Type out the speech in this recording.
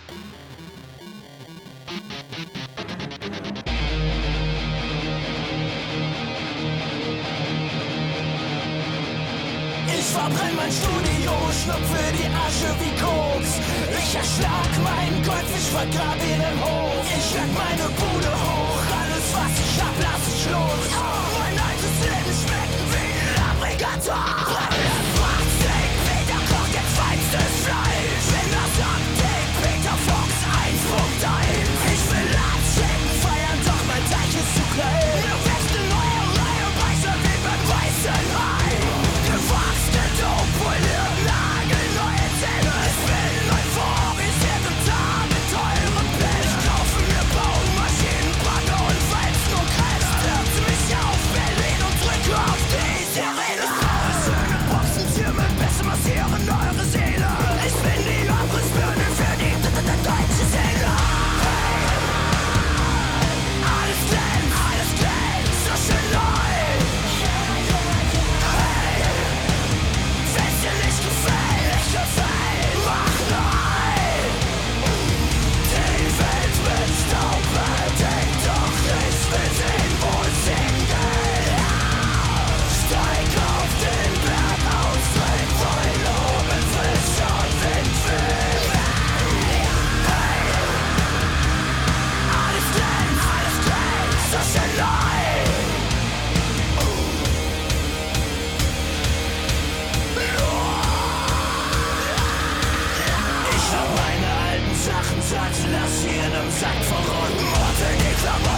Ich verbrenn mein Studio, schnupfe die Asche wie Koks. Ich erschlag meinen Goldfisch, vergrab ihn im Hof. Ich jag meine Bude hoch, alles was ich hab, lass ich los. Mein altes Leben schmeckt wie ein Aggregator. Brennendes Plastik, Peter kocht jetzt feinstes Fleisch. Wenn das Update, Peter Fox 1.1. Ich will abschicken, feiern, doch mein Teich ist zu klein. Mir wächst eine neue Reihe, weißer wie beim weißen Hai. Gewachsene Dope-Pulle, nagelneue Zähne. Ich bin euphorisiert und habe teuren Pech. Kaufe mir Baumaschinen, Bagger und Walzen und Kreis. Hört mich auf Berlin und drücke auf die Sirene. Ich brauche schöne Boxenzimmer, besser massieren eure Seele. Ich bin die Abrissbirne für die deutsche Seele. Alles glänzt, so schön neu. Wenn's dir nicht gefällt, mach neu. Die Welt mit Staub bedeckt, doch ich will sehen, wo es hingeht. Steig auf den Berg aus, trink voll oben, frisch und Wind weht. Alles glänzt, so schön neu. Ich hab meine alten Sachen satt, lass sie in nem Sack verrotten. Mord in die Klamotten.